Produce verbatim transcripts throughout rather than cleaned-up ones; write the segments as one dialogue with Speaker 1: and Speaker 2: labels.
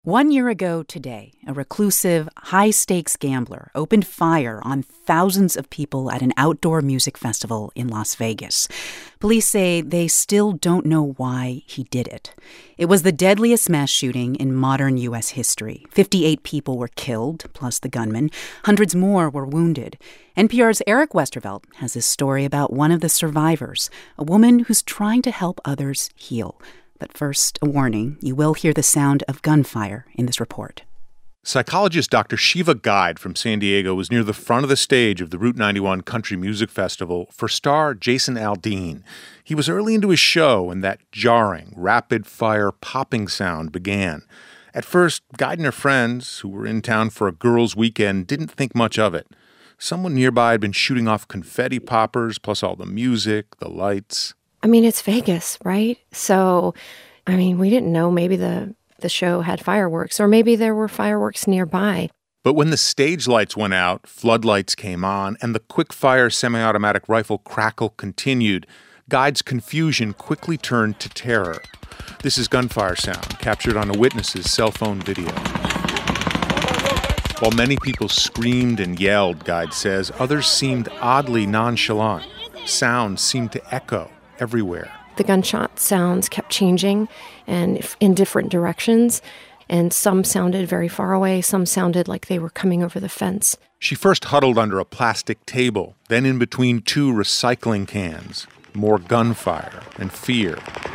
Speaker 1: One year ago today, a reclusive, high-stakes gambler opened fire on thousands of people at an outdoor music festival in Las Vegas. Police say they still don't know why he did it. It was the deadliest mass shooting in modern U S history. fifty-eight people were killed, plus the gunman. Hundreds more were wounded. N P R's Eric Westervelt has this story about one of the survivors, a woman who's trying to help others heal. But first, a warning. You will hear the sound of gunfire in this report.
Speaker 2: Psychologist Doctor Shiva Guide from San Diego was near the front of the stage of the Route ninety-one Country Music Festival for star Jason Aldean. He was early into his show when that jarring, rapid-fire popping sound began. At first, Guide and her friends, who were in town for a girls' weekend, didn't think much of it. Someone nearby had been shooting off confetti poppers, plus all the music, the lights.
Speaker 3: I mean, it's Vegas, right? So, I mean, we didn't know maybe the, the show had fireworks, or maybe there were fireworks nearby.
Speaker 2: But when the stage lights went out, floodlights came on, and the quick-fire semi-automatic rifle crackle continued, Guide's confusion quickly turned to terror. This is gunfire sound captured on a witness's cell phone video. While many people screamed and yelled, Guide says, others seemed oddly nonchalant. Sounds seemed to echo everywhere.
Speaker 3: The gunshot sounds kept changing and in different directions, and some sounded very far away, some sounded like they were coming over the fence.
Speaker 2: She first huddled under a plastic table, then in between two recycling cans. More gunfire and fear.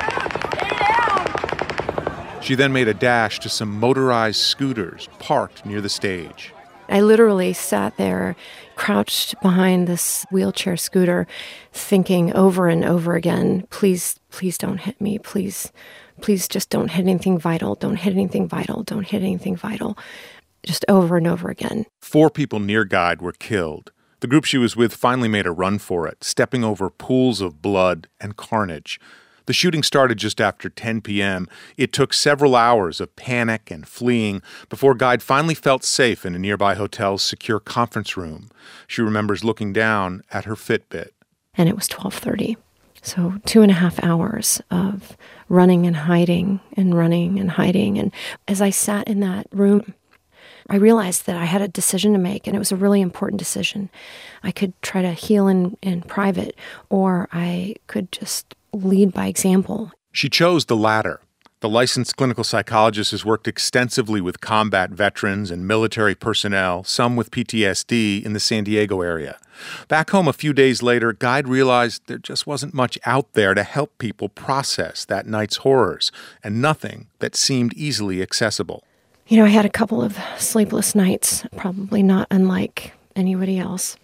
Speaker 2: She then made a dash to some motorized scooters parked near the stage.
Speaker 3: I literally sat there, crouched behind this wheelchair scooter, thinking over and over again, please, please don't hit me. Please, please just don't hit anything vital. Don't hit anything vital. Don't hit anything vital. Just over and over again.
Speaker 2: Four people near Guide were killed. The group she was with finally made a run for it, stepping over pools of blood and carnage. The shooting started just after ten p.m. It took several hours of panic and fleeing before Guide finally felt safe in a nearby hotel's secure conference room. She remembers looking down at her Fitbit.
Speaker 3: And it was twelve thirty. So two and a half hours of running and hiding and running and hiding. And as I sat in that room, I realized that I had a decision to make, and it was a really important decision. I could try to heal in, in private, or I could just lead by example.
Speaker 2: She chose the latter. The licensed clinical psychologist has worked extensively with combat veterans and military personnel, some with P T S D, in the San Diego area. Back home a few days later, Guide realized there just wasn't much out there to help people process that night's horrors, and nothing that seemed easily accessible.
Speaker 3: You know, I had a couple of sleepless nights, probably not unlike anybody else.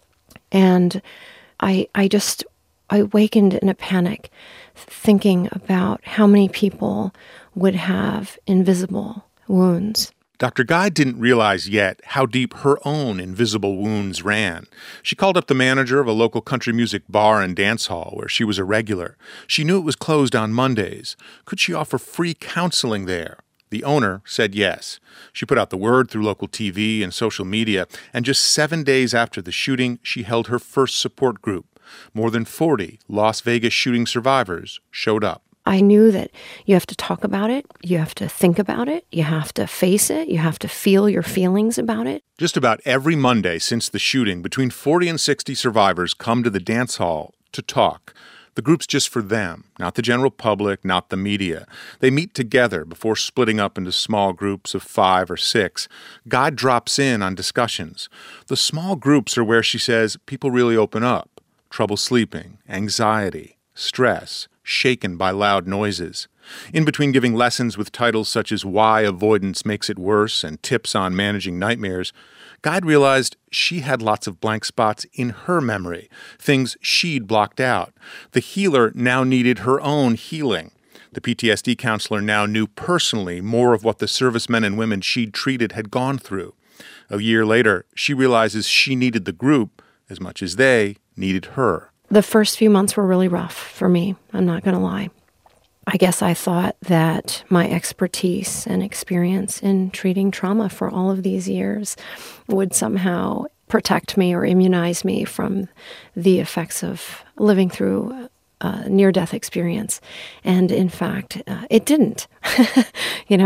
Speaker 3: And I I just... I awakened in a panic, thinking about how many people would have invisible wounds.
Speaker 2: Doctor Guide didn't realize yet how deep her own invisible wounds ran. She called up the manager of a local country music bar and dance hall where she was a regular. She knew it was closed on Mondays. Could she offer free counseling there? The owner said yes. She put out the word through local T V and social media, and just seven days after the shooting, she held her first support group. More than forty Las Vegas shooting survivors showed up.
Speaker 3: I knew that you have to talk about it, you have to think about it, you have to face it, you have to feel your feelings about it.
Speaker 2: Just about every Monday since the shooting, between forty and sixty survivors come to the dance hall to talk. The group's just for them, not the general public, not the media. They meet together before splitting up into small groups of five or six. Guide drops in on discussions. The small groups are where, she says, people really open up. Trouble sleeping, anxiety, stress, shaken by loud noises. In between giving lessons with titles such as Why Avoidance Makes It Worse and Tips on Managing Nightmares, Guide realized she had lots of blank spots in her memory, things she'd blocked out. The healer now needed her own healing. The P T S D counselor now knew personally more of what the servicemen and women she'd treated had gone through. A year later, she realizes she needed the group as much as they needed her.
Speaker 3: The first few months were really rough for me, I'm not going to lie. I guess I thought that my expertise and experience in treating trauma for all of these years would somehow protect me or immunize me from the effects of living through a near-death experience. And in fact, uh, it didn't. You know,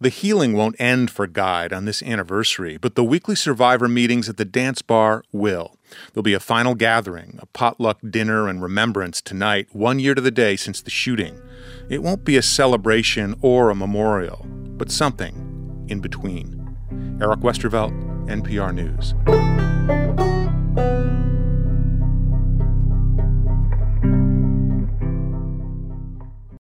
Speaker 2: The healing won't end for Guide on this anniversary, but the weekly survivor meetings at the dance bar will. There'll be a final gathering, a potluck dinner and remembrance tonight, one year to the day since the shooting. It won't be a celebration or a memorial, but something in between. Eric Westervelt, N P R News.